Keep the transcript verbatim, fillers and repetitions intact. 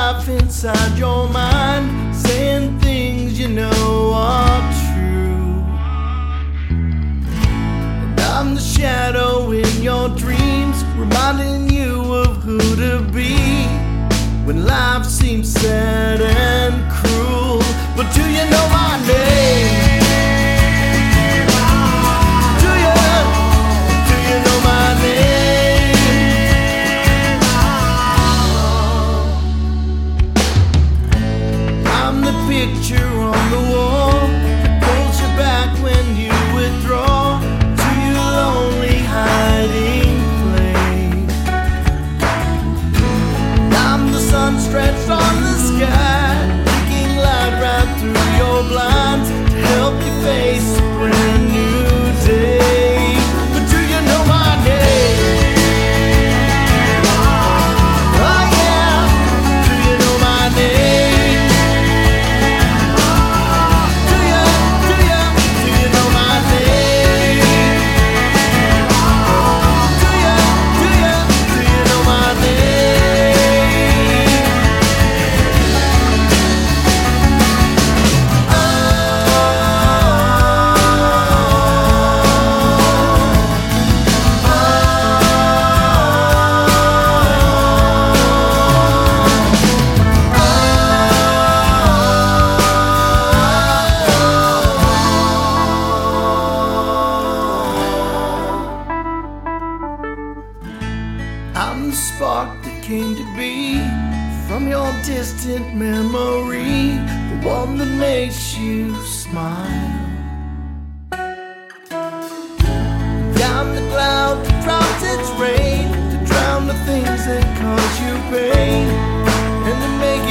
life inside your mind, saying things you know are true. And I'm the shadow in your dreams, reminding you of who to be when life seems sad and cruel. But do you know my name? Do you? Do you know my name? I'm the picture on the wall that pulls you back when you withdraw to your lonely hiding place. I'm the sun stretched on the sky, leaking light right through your blinds to help you face a brand new day. But do you know my name? Oh yeah, do you know my name? Do you, do you, do you know my name? Do you, do you, do you know my name? I'm the spark that came to be from your distant memory, the one that makes you smile. I'm the cloud that drops its rain to drown the things that cause you pain and to make